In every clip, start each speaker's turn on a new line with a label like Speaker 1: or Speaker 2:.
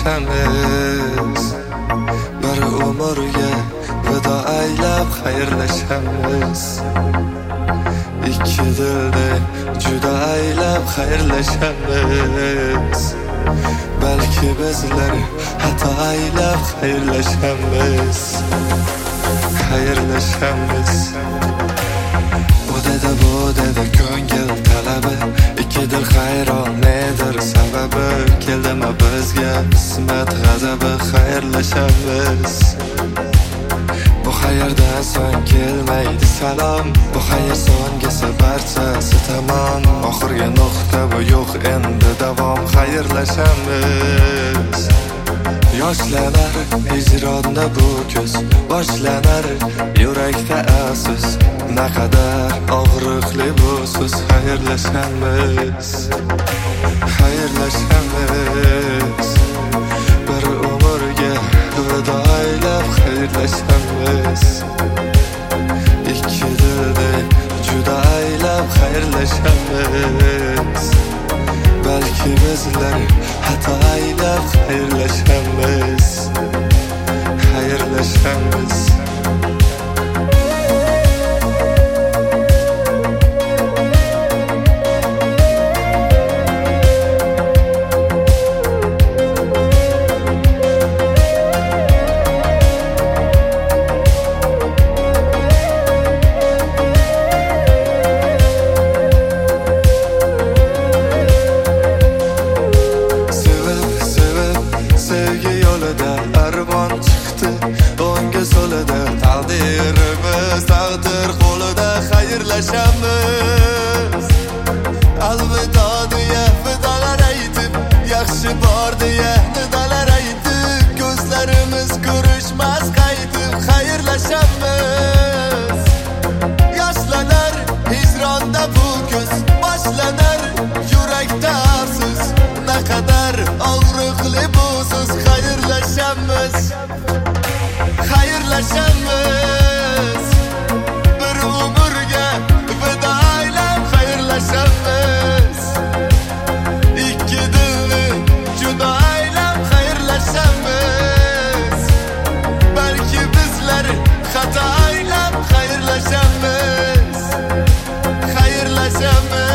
Speaker 1: xayrlashamiz. Bir umrga vido aylab xayrlashamiz. Ikki dilda juda aylab xayrlashamiz. Balki bizlar xato aylab xayrlashamiz. Xayrlashamiz. Bu deda ko'ngil talabi, ikki dil hayron nedir sababi? Keldimi bizga qismat g'azabi, xayrlashamiz. Bu xayrdan so'ng kelmaydi salom, bu xayr so'ngisi barchasi tamom. Oxirgi nuqta bu, yo'q endi davom, xayrlashamiz. Yoshlanar hijronda bu kuz, boshlanar yurakda afsus. Naqadar og'riqli bu so'z, xayrlashamiz. Xayrlashamiz. Bir umrga vido aylab xayrlashamiz. Ikki dilda juda aylab xayrlashamiz. Balki bizlar xato aylab xayrlashamiz. Xayrlashamiz. Armon chiqdi o'ngga so'lida, taqdirimiz taqdir qo'lida, xayrlashamiz. Alvido deya vidolar aytib, yaxshi bor deya nidolar aytib, ko'zlarimiz ko'rishmas qaytib, xayrlashamiz. Yoshlanar hijronda bu kuz, boshlanar yurakda afsus. Naqadar og'riqli bu so'z, xayrlashamiz. Xayrlashamiz. Bir umrga vido aylab xayrlashamiz. Ikki dilni juda aylab xayrlashamiz. Balki bizlar xato aylab xayrlashamiz. Xayrlashamiz.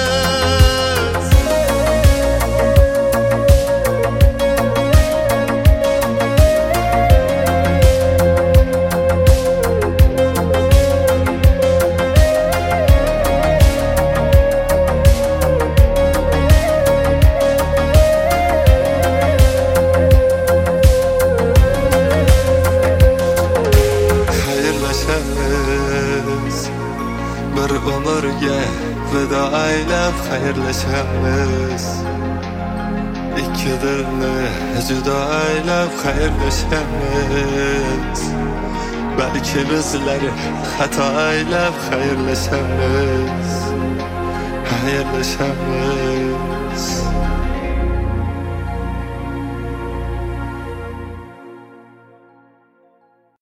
Speaker 1: Bir umrga vido aylab xayrlashamiz. Ikki dilni juda aylab xayrlashamiz. Balki bizlar xato aylab xayrlashamiz. Xayrlashamiz.